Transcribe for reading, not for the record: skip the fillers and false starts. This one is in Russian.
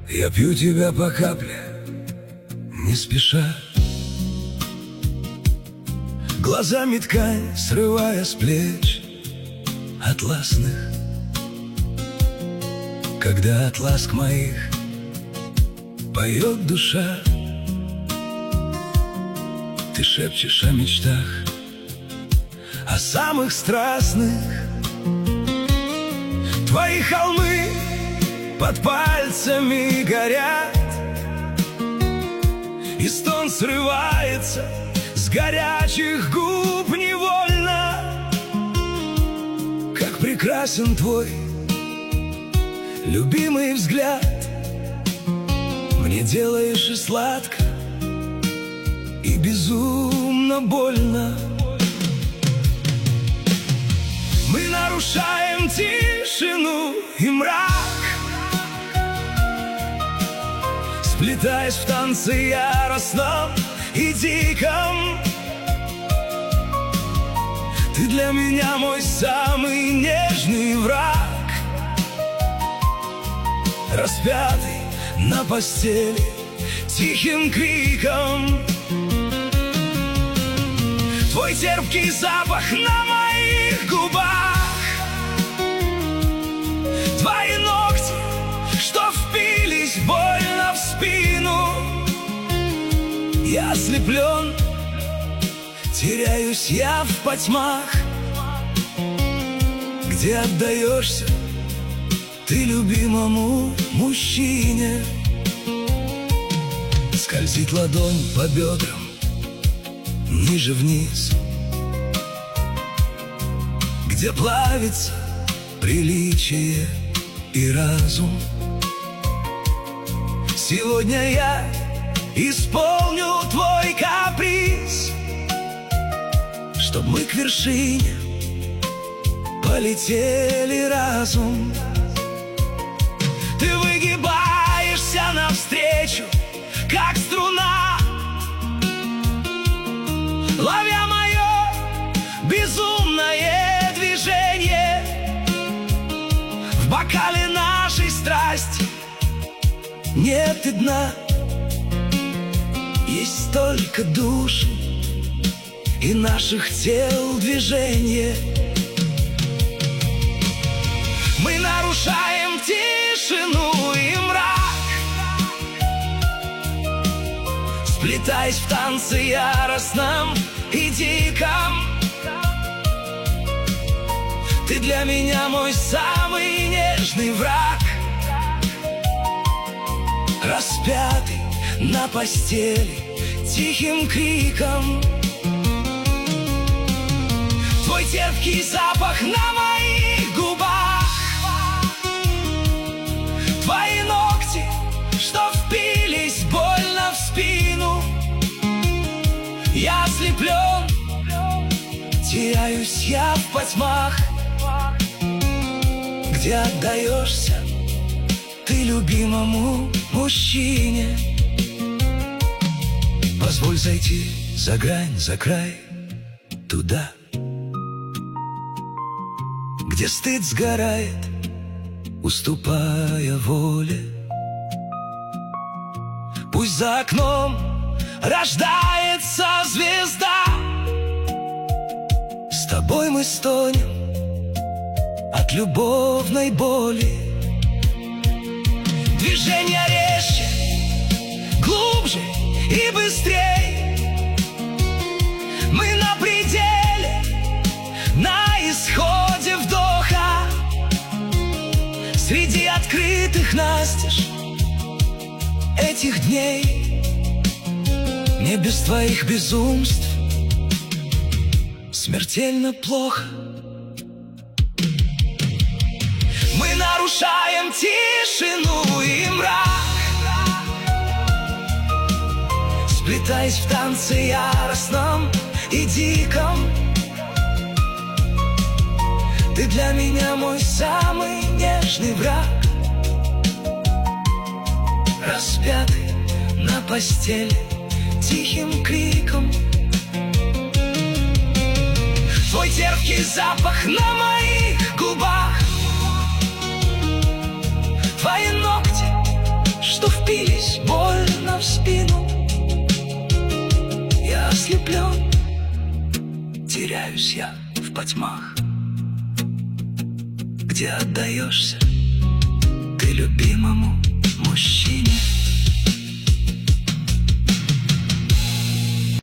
Я пью тебя по капле, не спеша, глазами ткань срывая с плеч атласных. Когда от ласк моих поет душа, ты шепчешь о мечтах, о самых страстных. Твои холмы под пальцами горят, и стон срывается с горячих губ невольно. Как прекрасен твой любимый взгляд, мне делаешь и сладко, и безумно больно. Мы нарушаем тишину и мрак, сплетаясь в танце яростном и диком. Ты для меня мой самый нежный враг, распятый на постели тихим криком. Твой терпкий запах на моих губах, твои ногти, что впились больно в спину. Я ослеплен, теряюсь я в потьмах, где отдаешься ты любимому мужчине. Скользит ладонь по бедрам ниже вниз, где плавится приличие и разум. Сегодня я исполню твой каприз, чтоб мы к вершине полетели разум. Ты выгибаешься навстречу, как струна, ловя мое безумное движение. В бокале нашей страсти нет и дна, есть только души и наших тел движение. Мы нарушаем тишину и мрак, сплетаясь в танце яростном и диком. Ты для меня мой самый нежный враг, распятый на постели тихим криком. Твой терпкий запах на моих губах, твои ногти, что впились больно в спину. Я ослеплен, теряюсь я в потьмах, где отдаешься ты любимому мужчине. Позволь зайти за грань, за край, туда, где стыд сгорает, уступая воле. Пусть за окном рождается звезда, с тобой мы стонем от любовной боли. Движение резче, глубже и быстрей. Мы на пределе, на исходе вдоха, среди открытых настежь этих дней. Мне без твоих безумств смертельно плохо. Мы нарушаем тишину и мрак, сплетаясь в танце яростном и диком. Ты для меня мой самый нежный враг, распятый на постели тихим криком. Твой терпкий запах на моих губах, твои ногти, что впились больно в спину. Я ослеплен, теряюсь я в потьмах, где отдаешься ты любимому мужчине.